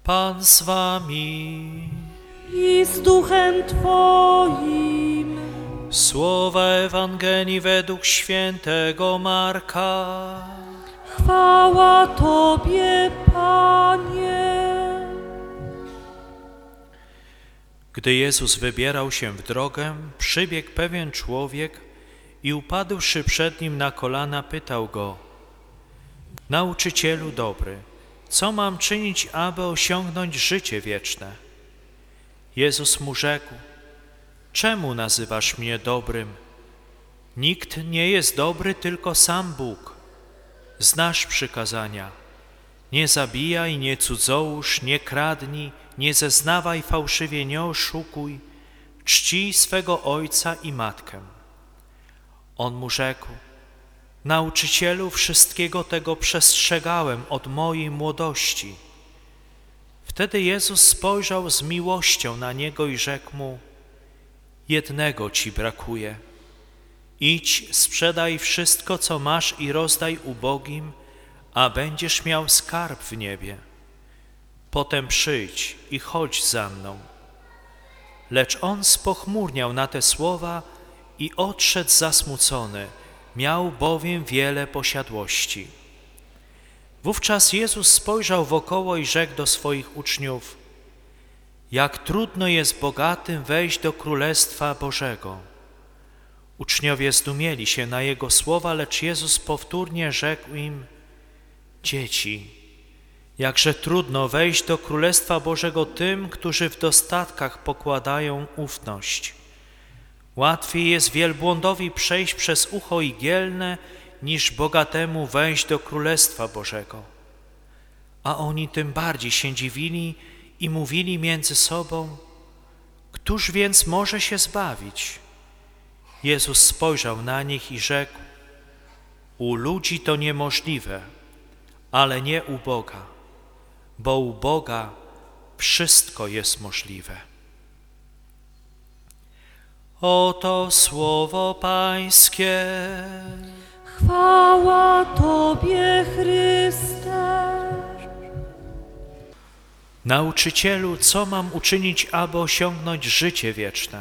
Pan z wami. I z duchem Twoim. Słowa Ewangelii według świętego Marka. Chwała Tobie, Panie. Gdy Jezus wybierał się w drogę, przybiegł pewien człowiek i upadłszy przed Nim na kolana, pytał Go: Nauczycielu dobry, co mam czynić, aby osiągnąć życie wieczne? Jezus mu rzekł: Czemu nazywasz mnie dobrym? Nikt nie jest dobry, tylko sam Bóg. Znasz przykazania: nie zabijaj, nie cudzołóż, nie kradnij, nie zeznawaj fałszywie, nie oszukuj, czcij swego ojca i matkę. On mu rzekł: Nauczycielu, wszystkiego tego przestrzegałem od mojej młodości. Wtedy Jezus spojrzał z miłością na niego i rzekł mu: Jednego ci brakuje. Idź, sprzedaj wszystko, co masz i rozdaj ubogim, a będziesz miał skarb w niebie. Potem przyjdź i chodź za mną. Lecz on spochmurniał na te słowa i odszedł zasmucony, miał bowiem wiele posiadłości. Wówczas Jezus spojrzał wokoło i rzekł do swoich uczniów: Jak trudno jest bogatym wejść do Królestwa Bożego. Uczniowie zdumieli się na Jego słowa, lecz Jezus powtórnie rzekł im: Dzieci, jakże trudno wejść do Królestwa Bożego tym, którzy w dostatkach pokładają ufność. Łatwiej jest wielbłądowi przejść przez ucho igielne, niż bogatemu wejść do Królestwa Bożego. A oni tym bardziej się dziwili i mówili między sobą: Któż więc może się zbawić? Jezus spojrzał na nich i rzekł: U ludzi to niemożliwe, ale nie u Boga, bo u Boga wszystko jest możliwe. Oto słowo Pańskie. Chwała Tobie, Chryste. Nauczycielu, co mam uczynić, aby osiągnąć życie wieczne?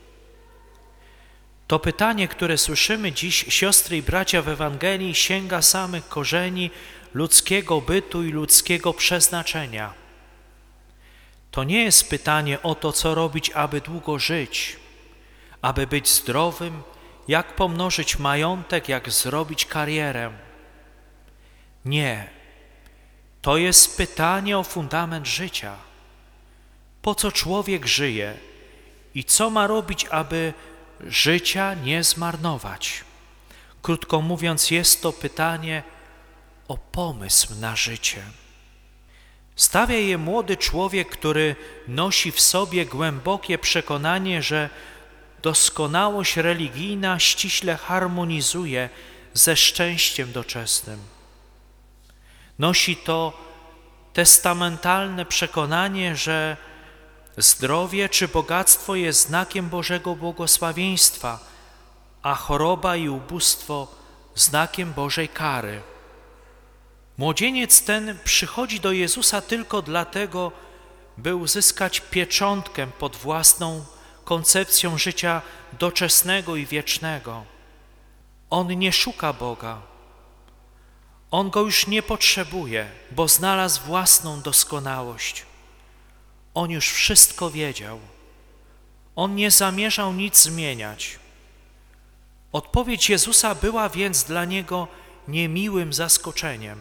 To pytanie, które słyszymy dziś, siostry i bracia, w Ewangelii, sięga samych korzeni ludzkiego bytu i ludzkiego przeznaczenia. To nie jest pytanie o to, co robić, aby długo żyć, aby być zdrowym, jak pomnożyć majątek, jak zrobić karierę. Nie. To jest pytanie o fundament życia. Po co człowiek żyje i co ma robić, aby życia nie zmarnować? Krótko mówiąc, jest to pytanie o pomysł na życie. Stawia je młody człowiek, który nosi w sobie głębokie przekonanie, że doskonałość religijna ściśle harmonizuje ze szczęściem doczesnym. Nosi to testamentalne przekonanie, że zdrowie czy bogactwo jest znakiem Bożego błogosławieństwa, a choroba i ubóstwo znakiem Bożej kary. Młodzieniec ten przychodzi do Jezusa tylko dlatego, by uzyskać pieczątkę pod własną koncepcją życia doczesnego i wiecznego. On nie szuka Boga. On Go już nie potrzebuje, bo znalazł własną doskonałość. On już wszystko wiedział. On nie zamierzał nic zmieniać. Odpowiedź Jezusa była więc dla niego niemiłym zaskoczeniem.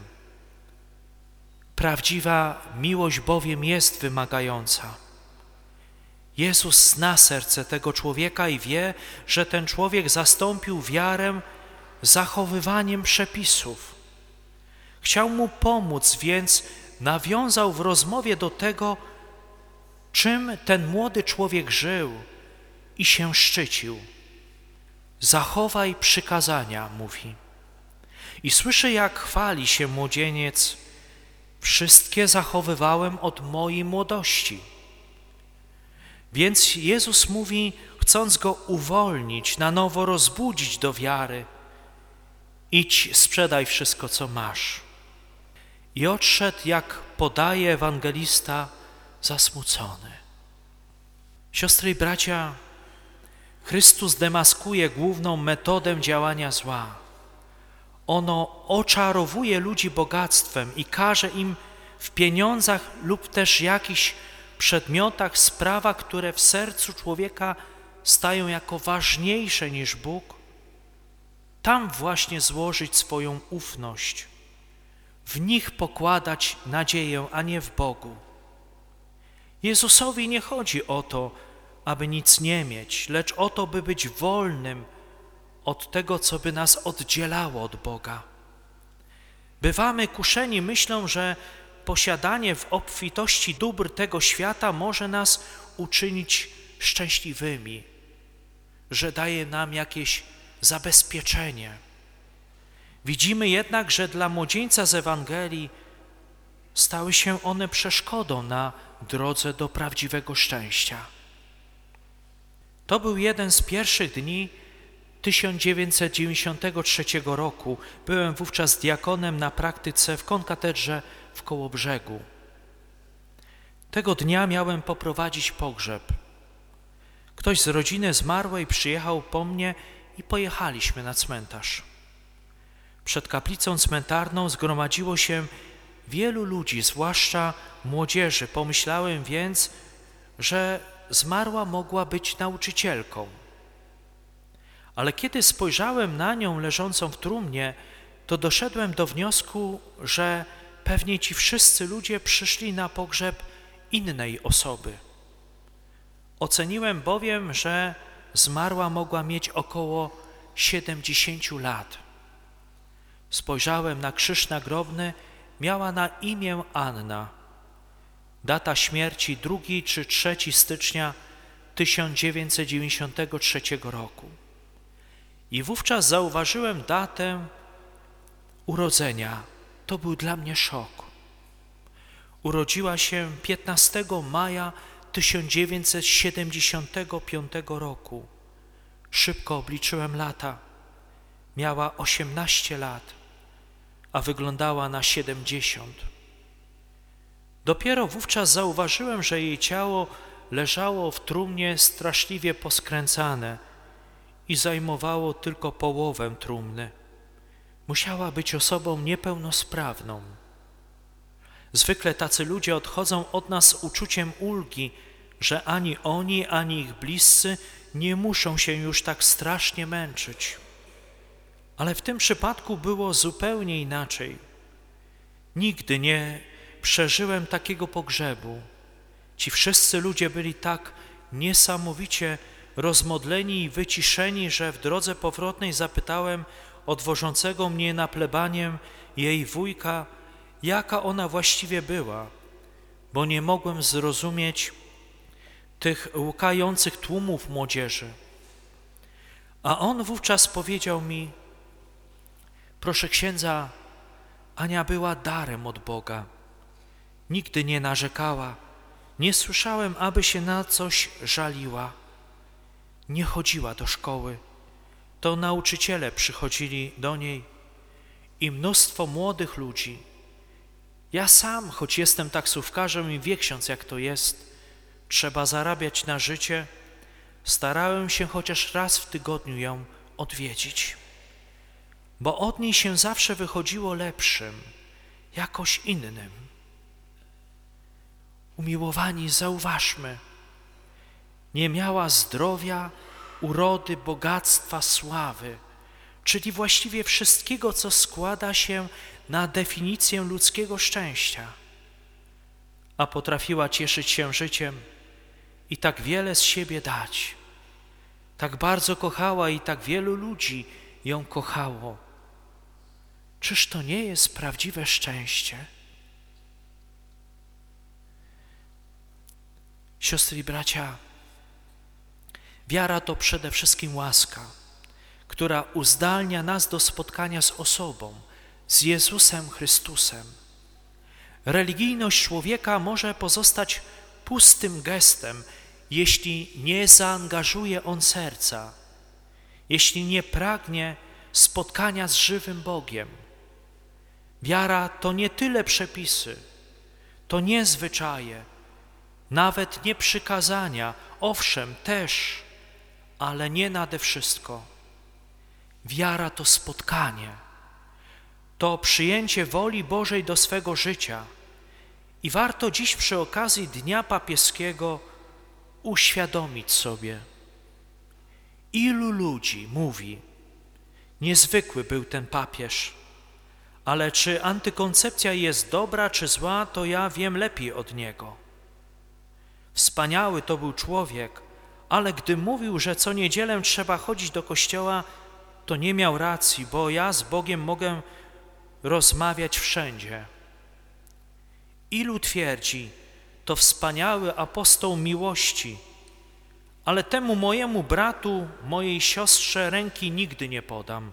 Prawdziwa miłość bowiem jest wymagająca. Jezus zna serce tego człowieka i wie, że ten człowiek zastąpił wiarę zachowywaniem przepisów. Chciał mu pomóc, więc nawiązał w rozmowie do tego, czym ten młody człowiek żył i się szczycił. Zachowaj przykazania, mówi. I słyszę, jak chwali się młodzieniec: wszystkie zachowywałem od mojej młodości. Więc Jezus mówi, chcąc go uwolnić, na nowo rozbudzić do wiary: idź, sprzedaj wszystko, co masz. I odszedł jak podaje ewangelista zasmucony. Siostry i bracia, Chrystus demaskuje główną metodę działania zła. Ono oczarowuje ludzi bogactwem i każe im w pieniądzach lub też jakichś przedmiotach, sprawach, które w sercu człowieka stają jako ważniejsze niż Bóg, tam właśnie złożyć swoją ufność, w nich pokładać nadzieję, a nie w Bogu. Jezusowi nie chodzi o to, aby nic nie mieć, lecz o to, by być wolnym od tego, co by nas oddzielało od Boga. Bywamy kuszeni myślą, że posiadanie w obfitości dóbr tego świata może nas uczynić szczęśliwymi, że daje nam jakieś zabezpieczenie. Widzimy jednak, że dla młodzieńca z Ewangelii stały się one przeszkodą na drodze do prawdziwego szczęścia. To był jeden z pierwszych dni 1993 roku. Byłem wówczas diakonem na praktyce w konkatedrze w Kołobrzegu. Tego dnia miałem poprowadzić pogrzeb. Ktoś z rodziny zmarłej przyjechał po mnie i pojechaliśmy na cmentarz. Przed kaplicą cmentarną zgromadziło się wielu ludzi, zwłaszcza młodzieży. Pomyślałem więc, że zmarła mogła być nauczycielką. Ale kiedy spojrzałem na nią leżącą w trumnie, to doszedłem do wniosku, że pewnie ci wszyscy ludzie przyszli na pogrzeb innej osoby. Oceniłem bowiem, że zmarła mogła mieć około 70 lat. Spojrzałem na krzyż nagrobny, miała na imię Anna. Data śmierci 2 czy 3 stycznia 1993 roku. I wówczas zauważyłem datę urodzenia. To był dla mnie szok. Urodziła się 15 maja 1975 roku. Szybko obliczyłem lata. Miała 18 lat, a wyglądała na 70. Dopiero wówczas zauważyłem, że jej ciało leżało w trumnie straszliwie poskręcane i zajmowało tylko połowę trumny. Musiała być osobą niepełnosprawną. Zwykle tacy ludzie odchodzą od nas uczuciem ulgi, że ani oni, ani ich bliscy nie muszą się już tak strasznie męczyć. Ale w tym przypadku było zupełnie inaczej. Nigdy nie przeżyłem takiego pogrzebu. Ci wszyscy ludzie byli tak niesamowicie rozmodleni i wyciszeni, że w drodze powrotnej zapytałem odwożącego mnie na plebanię jej wujka, jaka ona właściwie była, bo nie mogłem zrozumieć tych łkających tłumów młodzieży. A on wówczas powiedział mi: proszę księdza, Ania była darem od Boga. Nigdy nie narzekała, nie słyszałem, aby się na coś żaliła. Nie chodziła do szkoły. To nauczyciele przychodzili do niej i mnóstwo młodych ludzi. Ja sam, choć jestem taksówkarzem i wie ksiądz, jak to jest, trzeba zarabiać na życie, starałem się chociaż raz w tygodniu ją odwiedzić, bo od niej się zawsze wychodziło lepszym, jakoś innym. Umiłowani, zauważmy, nie miała zdrowia, urody, bogactwa, sławy, czyli właściwie wszystkiego, co składa się na definicję ludzkiego szczęścia, a potrafiła cieszyć się życiem i tak wiele z siebie dać. Tak bardzo kochała i tak wielu ludzi ją kochało. Czyż to nie jest prawdziwe szczęście? Siostry i bracia, wiara to przede wszystkim łaska, która uzdalnia nas do spotkania z osobą, z Jezusem Chrystusem. Religijność człowieka może pozostać pustym gestem, jeśli nie zaangażuje on serca, jeśli nie pragnie spotkania z żywym Bogiem. Wiara to nie tyle przepisy, To nie zwyczaje, nawet nie przykazania, owszem też, ale nie nade wszystko. Wiara to spotkanie, to przyjęcie woli Bożej do swego życia. I warto dziś przy okazji Dnia Papieskiego uświadomić sobie, ilu ludzi mówi, niezwykły był ten papież, ale czy antykoncepcja jest dobra czy zła, to ja wiem lepiej od niego. Wspaniały to był człowiek, ale gdy mówił, że co niedzielę trzeba chodzić do kościoła, to nie miał racji, bo ja z Bogiem mogę rozmawiać wszędzie. Ilu twierdzi, to wspaniały apostoł miłości, ale temu mojemu bratu, mojej siostrze ręki nigdy nie podam.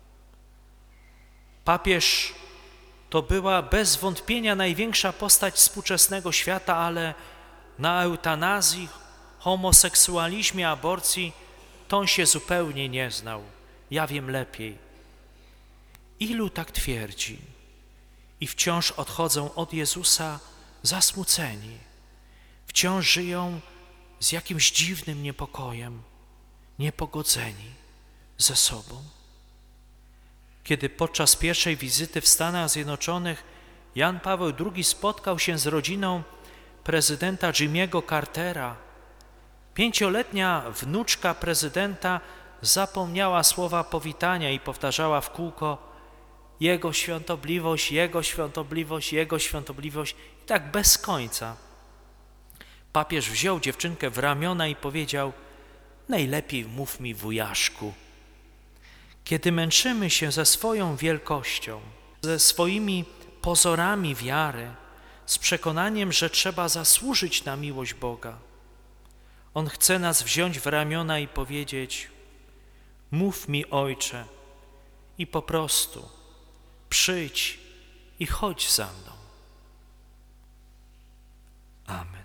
Papież to była bez wątpienia największa postać współczesnego świata, ale na eutanazji, homoseksualizmie, aborcji to on się zupełnie nie znał. Ja wiem lepiej. Ilu tak twierdzi i wciąż odchodzą od Jezusa zasmuceni, wciąż żyją z jakimś dziwnym niepokojem, niepogodzeni ze sobą. Kiedy podczas pierwszej wizyty w Stanach Zjednoczonych Jan Paweł II spotkał się z rodziną prezydenta Jimmy'ego Cartera, 5-letnia wnuczka prezydenta zapomniała słowa powitania i powtarzała w kółko: Jego świątobliwość, Jego świątobliwość, Jego świątobliwość, i tak bez końca. Papież wziął dziewczynkę w ramiona i powiedział: najlepiej mów mi, wujaszku. Kiedy męczymy się ze swoją wielkością, ze swoimi pozorami wiary, z przekonaniem, że trzeba zasłużyć na miłość Boga, On chce nas wziąć w ramiona i powiedzieć: mów mi, Ojcze, i po prostu przyjdź i chodź za mną. Amen.